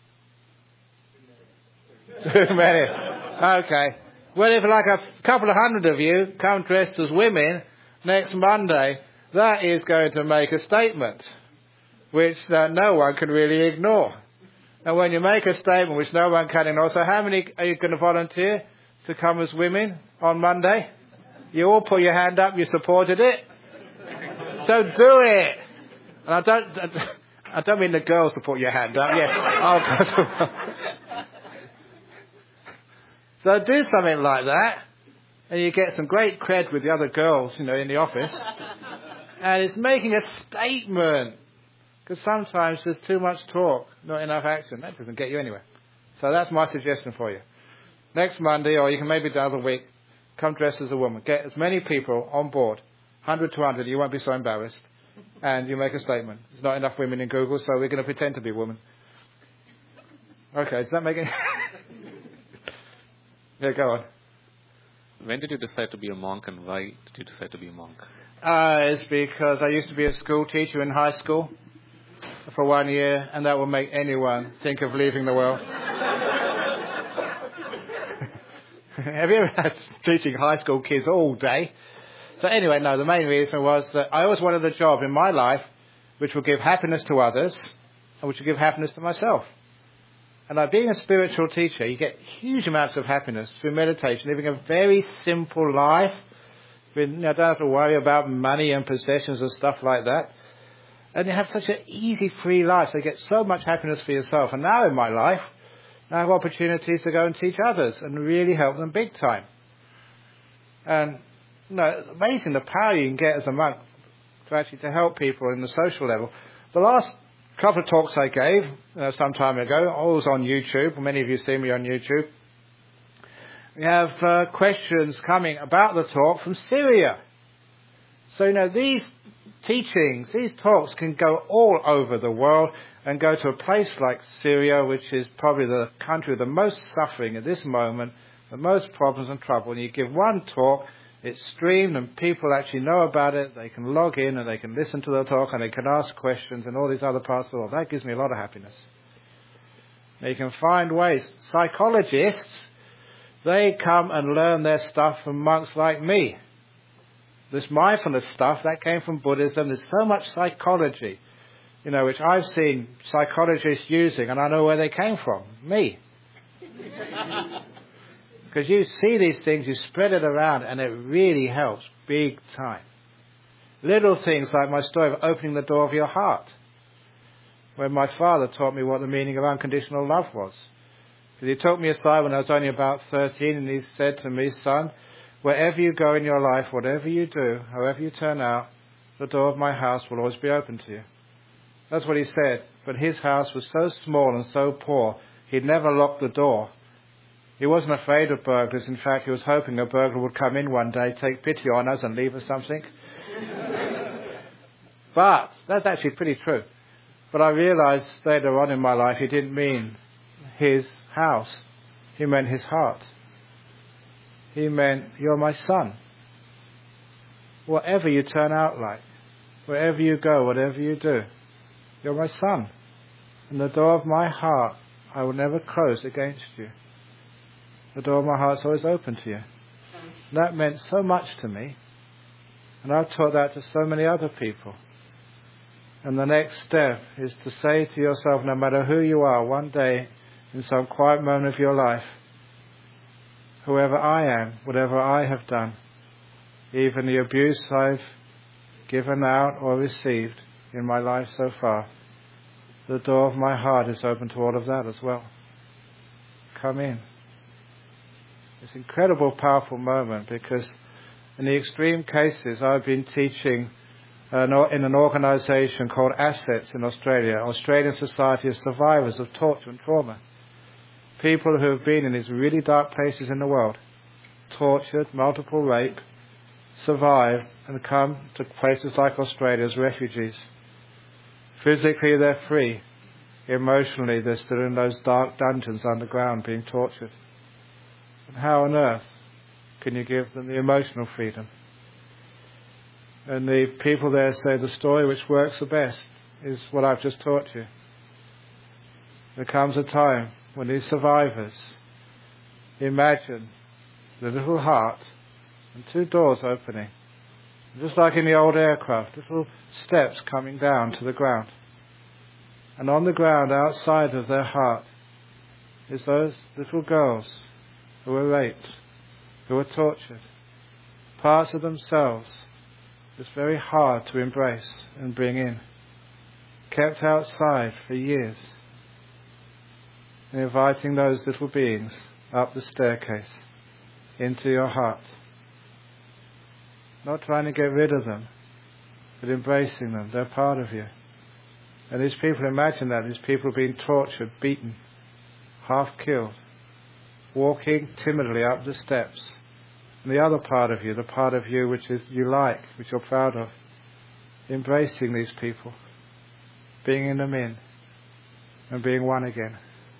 Too many. Okay. Well, if like a couple of hundred of you come dressed as women next Monday, that is going to make a statement which uh, no one can really ignore. And when you make a statement which no one can ignore, so how many are you going to volunteer to come as women on Monday? You all put your hand up, you supported it. So do it. And I don't, I don't mean the girls to put your hand up. Yes. Oh, so do something like that, and you get some great cred with the other girls, you know, in the office. And it's making a statement. Because sometimes there's too much talk, not enough action. That doesn't get you anywhere. So that's my suggestion for you. Next Monday, or you can maybe the other week, come dressed as a woman. Get as many people on board, one hundred to one hundred, you won't be so embarrassed. And you make a statement. There's not enough women in Google, so we're going to pretend to be women. Okay, does that make any... Yeah, go on. When did you decide to be a monk, and why did you decide to be a monk? Uh, it's because I used to be a school teacher in high school for one year, and that will make anyone think of leaving the world. Have you ever had teaching high school kids all day? So anyway, no, the main reason was that I always wanted a job in my life which would give happiness to others and which would give happiness to myself. And like being a spiritual teacher, you get huge amounts of happiness through meditation, living a very simple life. With, you know, don't have to worry about money and possessions and stuff like that. And you have such an easy, free life. So you get so much happiness for yourself. And now in my life, I have opportunities to go and teach others and really help them big time. And, you know, amazing the power you can get as a monk to actually to help people in the social level. The last couple of talks I gave uh, some time ago, I was on YouTube. Many of you see me on YouTube. We have uh, questions coming about the talk from Syria. So, you know, these teachings, these talks can go all over the world and go to a place like Syria, which is probably the country with the most suffering at this moment, the most problems and trouble. And you give one talk, it's streamed and people actually know about it. They can log in and they can listen to the talk and they can ask questions and all these other parts of the world. That gives me a lot of happiness. Now you can find ways. Psychologists, they come and learn their stuff from monks like me. This mindfulness stuff, that came from Buddhism. There's so much psychology, you know, which I've seen psychologists using, and I know where they came from. Me. Because you see these things, you spread it around, and it really helps big time. Little things like my story of opening the door of your heart, when my father taught me what the meaning of unconditional love was. He took me aside when I was only about thirteen, and he said to me, son, wherever you go in your life, whatever you do, however you turn out, the door of my house will always be open to you. That's what he said. But his house was so small and so poor, he'd never locked the door. He wasn't afraid of burglars. In fact, he was hoping a burglar would come in one day, take pity on us and leave us something. But that's actually pretty true. But I realized later on in my life he didn't mean his house. He meant his heart. He meant, you're my son. Whatever you turn out like, wherever you go, whatever you do, you're my son. And the door of my heart I will never close against you. The door of my heart's always open to you. And that meant so much to me. And I've taught that to so many other people. And the next step is to say to yourself, no matter who you are, one day, in some quiet moment of your life, whoever I am, whatever I have done, even the abuse I've given out or received in my life so far, the door of my heart is open to all of that as well. Come in. It's an incredible, powerful moment, because in the extreme cases I've been teaching uh, in an organisation called Assets in Australia, Australian Society of Survivors of Torture and Trauma. People who have been in these really dark places in the world, tortured, multiple rape, survived and come to places like Australia as refugees. Physically they're free. Emotionally they're still in those dark dungeons underground being tortured. And how on earth can you give them the emotional freedom? And the people there say the story which works the best is what I've just taught you. There comes a time when these survivors imagine the little heart and two doors opening, just like in the old aircraft, little steps coming down to the ground. And on the ground outside of their heart is those little girls who were raped, who were tortured, parts of themselves it's very hard to embrace and bring in, kept outside for years, and inviting those little beings up the staircase into your heart. Not trying to get rid of them, but embracing them. They're part of you. And these people, imagine that, these people being tortured, beaten, half killed, walking timidly up the steps. And the other part of you, the part of you which is you like, which you're proud of, embracing these people, bringing them in, and being one again.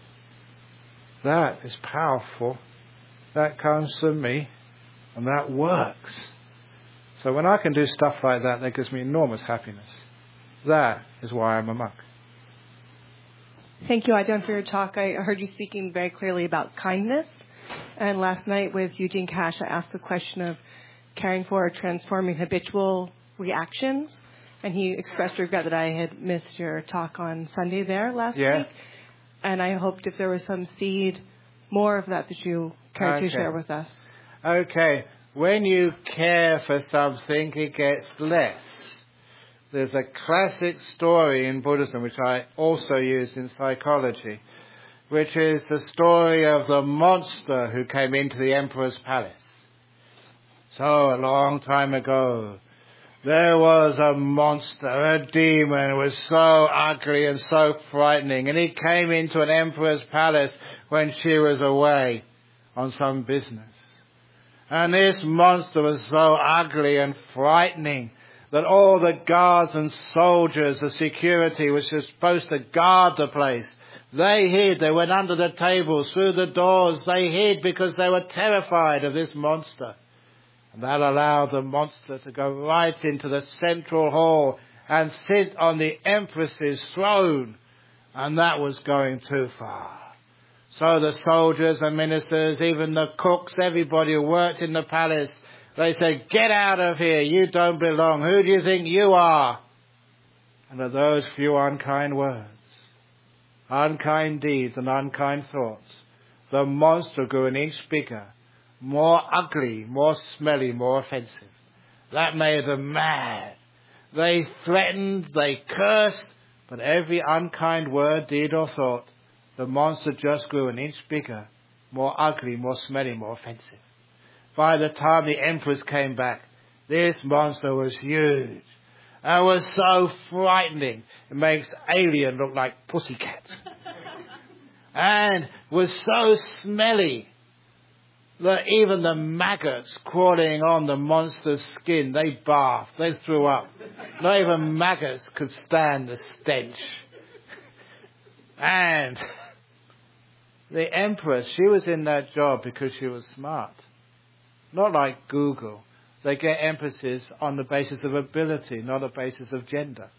That is powerful. That comes from me, and that works. So when I can do stuff like that, that gives me enormous happiness. That is why I'm a monk. Thank you, Ajahn, for your talk. I heard you speaking very clearly about kindness. And last night with Eugene Cash, I asked the question of caring for or transforming habitual reactions. And he expressed regret that I had missed your talk on Sunday there last yeah. week. And I hoped if there was some seed, more of that that you cared okay. to share with us. Okay. When you care for something, it gets less. There's a classic story in Buddhism, which I also use in psychology, which is the story of the monster who came into the emperor's palace. So, a long time ago, there was a monster, a demon, who was so ugly and so frightening, and he came into an emperor's palace when she was away on some business. And this monster was so ugly and frightening that all the guards and soldiers, the security, which was supposed to guard the place, they hid. They went under the tables, through the doors. They hid because they were terrified of this monster. And that allowed the monster to go right into the central hall and sit on the empress's throne. And that was going too far. So the soldiers and ministers, even the cooks, everybody who worked in the palace, they said, "Get out of here. You don't belong. Who do you think you are?" And at those few unkind words, unkind deeds and unkind thoughts, the monster grew an inch bigger, more ugly, more smelly, more offensive. That made them mad. They threatened, they cursed, but every unkind word, deed or thought, the monster just grew an inch bigger, more ugly, more smelly, more offensive. By the time the empress came back, this monster was huge and was so frightening. It makes Alien look like Pussycat. And was so smelly that even the maggots crawling on the monster's skin, they barfed, they threw up. Not even maggots could stand the stench. And the empress, she was in that job because she was smart. Not like Google. They get empresses on the basis of ability, not the basis of gender.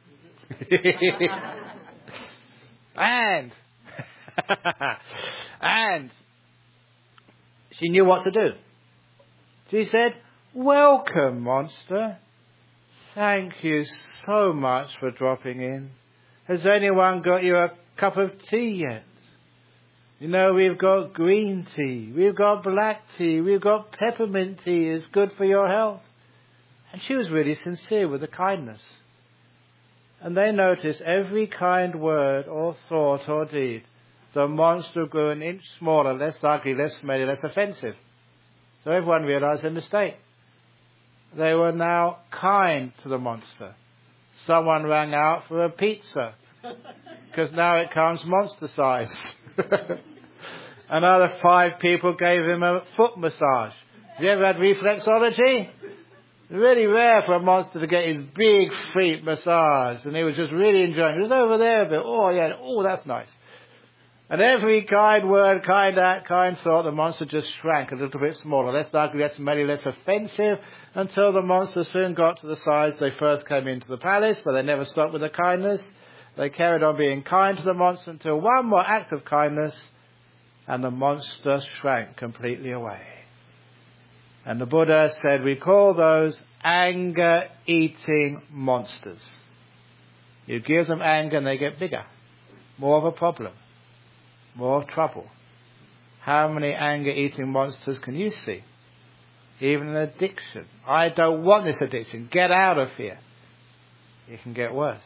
and, and she knew what to do. She said, "Welcome, monster. Thank you so much for dropping in. Has anyone got you a cup of tea yet? You know, we've got green tea, we've got black tea, we've got peppermint tea. It's good for your health." And she was really sincere with the kindness. And they noticed every kind word or thought or deed, the monster grew an inch smaller, less ugly, less smelly, less offensive. So everyone realized their mistake. They were now kind to the monster. Someone rang out for a pizza, because now it comes monster size. Another five people gave him a foot massage. Have you ever had reflexology? It's really rare for a monster to get his big feet massaged, and he was just really enjoying it. He was over there a bit. Oh, yeah, oh, that's nice. And every kind word, kind act, kind thought, the monster just shrank a little bit smaller, less ugly, less smelly, less offensive, until the monster soon got to the size they first came into the palace, but they never stopped with the kindness. They carried on being kind to the monster until one more act of kindness, and the monster shrank completely away. And the Buddha said, we call those anger-eating monsters. You give them anger and they get bigger, more of a problem, more trouble. How many anger-eating monsters can you see? Even an addiction. I don't want this addiction. Get out of here. It can get worse.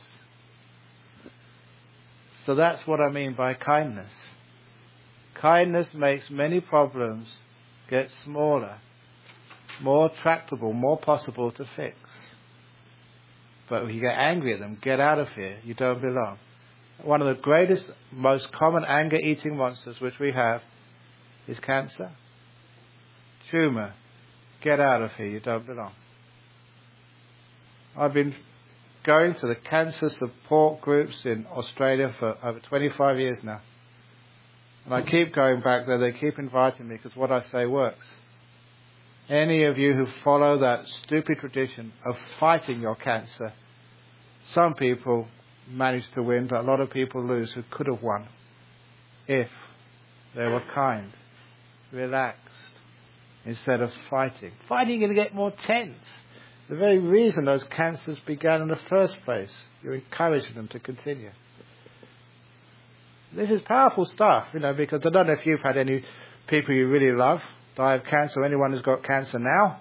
So that's what I mean by kindness. Kindness makes many problems get smaller, more tractable, more possible to fix. But if you get angry at them, get out of here. You don't belong. One of the greatest, most common anger-eating monsters which we have is cancer. Tumor. Get out of here. You don't belong. I've been going to the cancer support groups in Australia for over twenty-five years now. And I keep going back there. They keep inviting me because what I say works. Any of you who follow that stupid tradition of fighting your cancer, some people manage to win, but a lot of people lose who could have won if they were kind, relaxed, instead of fighting. Fighting is going to get more tense. The very reason those cancers began in the first place, you're encouraging them to continue. This is powerful stuff, you know, because I don't know if you've had any people you really love die of cancer, or anyone who's got cancer now,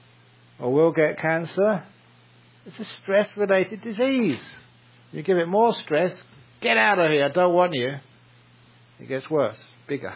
or will get cancer. It's a stress-related disease. You give it more stress, get out of here, I don't want you. It gets worse, bigger.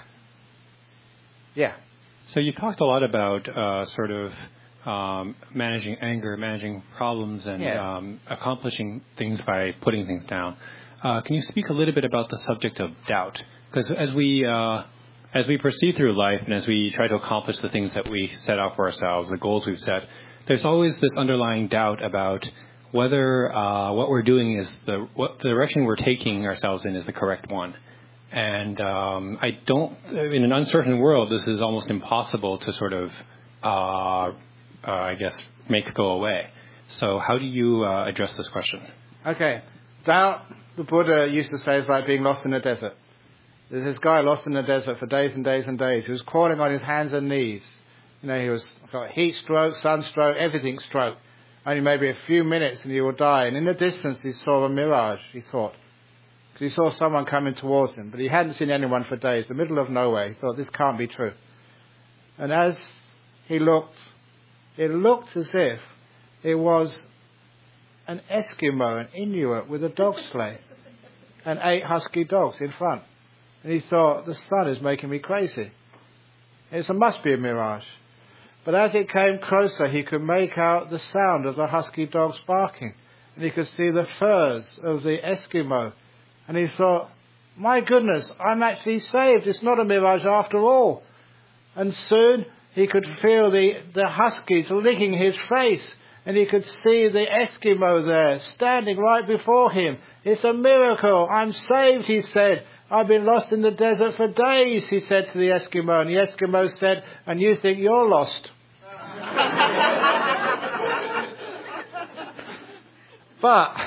Yeah. So you talked a lot about uh, sort of um, managing anger, managing problems, and yeah. um, accomplishing things by putting things down. Uh, can you speak a little bit about the subject of doubt? Because as we uh, as we proceed through life and as we try to accomplish the things that we set out for ourselves, the goals we've set, there's always this underlying doubt about whether uh, what we're doing is the what the direction we're taking ourselves in is the correct one. And um, I don't, in an uncertain world, this is almost impossible to sort of, uh, uh, I guess, make go away. So how do you uh, address this question? Okay. Doubt, the Buddha used to say, is like being lost in a desert. There's this guy lost in the desert for days and days and days. He was crawling on his hands and knees. You know, he was got heat stroke, sunstroke, everything stroke. Only maybe a few minutes and he will die. And in the distance he saw a mirage, he thought. Because he saw someone coming towards him. But he hadn't seen anyone for days. The middle of nowhere. He thought, this can't be true. And as he looked, it looked as if it was an Eskimo, an Inuit with a dog sleigh. And eight husky dogs in front. And he thought, the sun is making me crazy. It must be a mirage. But as it came closer, he could make out the sound of the husky dogs barking. And he could see the furs of the Eskimo. And he thought, my goodness, I'm actually saved. It's not a mirage after all. And soon he could feel the, the huskies licking his face. And he could see the Eskimo there, standing right before him. It's a miracle. I'm saved, he said. I've been lost in the desert for days, he said to the Eskimo. And the Eskimo said, and you think you're lost. But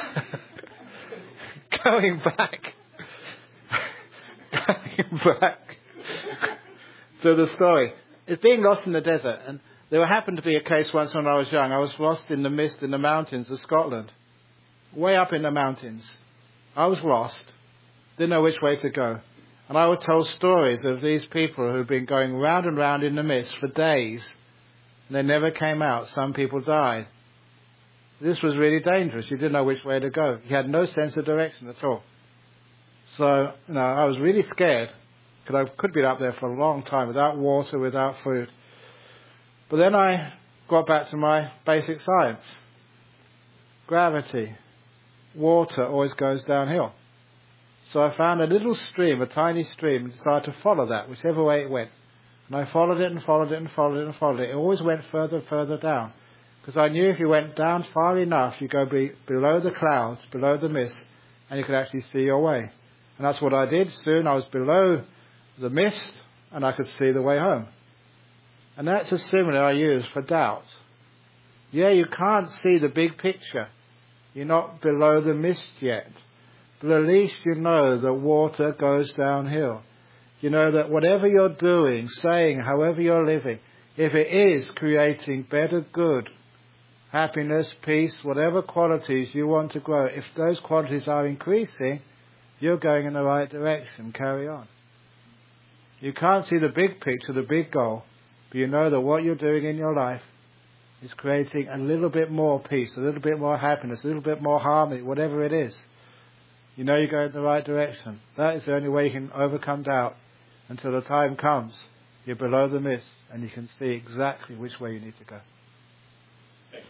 going back, going back to the story, It's being lost in the desert. And there happened to be a case once when I was young. I was lost in the mist in the mountains of Scotland. Way up in the mountains. I was lost. Didn't know which way to go. And I would tell stories of these people who'd been going round and round in the mist for days. And they never came out. Some people died. This was really dangerous. You didn't know which way to go. You had no sense of direction at all. So, you know, I was really scared. Because I could be up there for a long time without water, without food. But then I got back to my basic science. Gravity. Water always goes downhill. So I found a little stream, a tiny stream, and decided to follow that, whichever way it went. And I followed it and followed it and followed it and followed it. It always went further and further down. Because I knew if you went down far enough, you go be below the clouds, below the mist, and you could actually see your way. And that's what I did. Soon I was below the mist, and I could see the way home. And that's a similar I use for doubt. Yeah, you can't see the big picture. You're not below the mist yet. But at least you know that water goes downhill. You know that whatever you're doing, saying, however you're living, if it is creating better good, happiness, peace, whatever qualities you want to grow, if those qualities are increasing, you're going in the right direction. Carry on. You can't see the big picture, the big goal, but you know that what you're doing in your life is creating a little bit more peace, a little bit more happiness, a little bit more harmony, whatever it is. You know you're going in the right direction. That is the only way you can overcome doubt until the time comes. You're below the mist and you can see exactly which way you need to go. Thank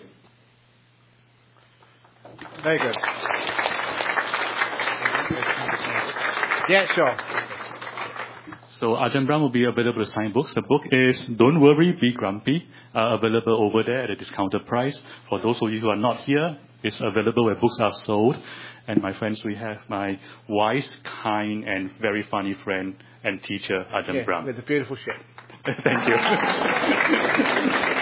you. Very good. Yeah, sure. So Ajahn Brahm will be available to sign books. The book is Don't Worry, Be Grumpy, uh, available over there at a discounted price. For those of you who are not here, it's available where books are sold. And my friends, we have my wise, kind, and very funny friend and teacher, Ajahn Yeah, Brahm. with a beautiful ship. Thank you.